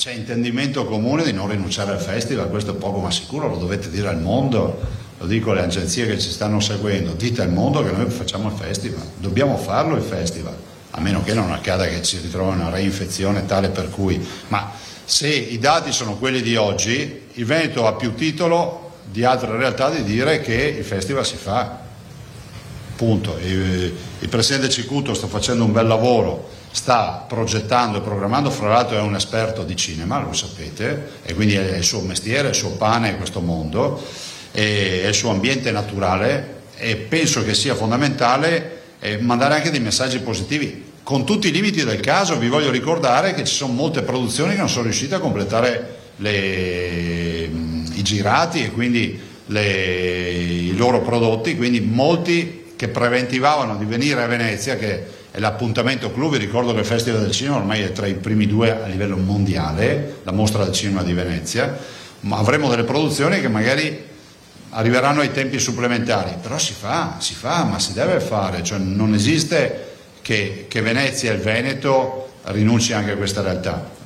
c'è intendimento comune di non rinunciare al festival, questo è poco ma sicuro, lo dovete dire al mondo, lo dico alle agenzie che ci stanno seguendo, dite al mondo che noi facciamo il festival, dobbiamo farlo il festival, a meno che non accada che ci ritrovi una reinfezione tale per cui, ma se i dati sono quelli di oggi, il Veneto ha più titolo di altre realtà di dire che il festival si fa, punto. Il presidente Cicuto sta facendo un bel lavoro, sta progettando e programmando, fra l'altro è un esperto di cinema, lo sapete, e quindi è il suo mestiere, è il suo pane in questo mondo, è il suo ambiente naturale, e penso che sia fondamentale mandare anche dei messaggi positivi. Con tutti i limiti del caso vi voglio ricordare che ci sono molte produzioni che non sono riuscite a completare i girati e quindi i loro prodotti, quindi molti che preventivavano di venire a Venezia, che è l'appuntamento clou. Vi ricordo che il Festival del Cinema ormai è tra i primi due a livello mondiale, la Mostra del Cinema di Venezia, ma avremo delle produzioni che magari arriveranno ai tempi supplementari, però si fa, ma si deve fare, cioè non esiste che Venezia e il Veneto rinunci anche a questa realtà.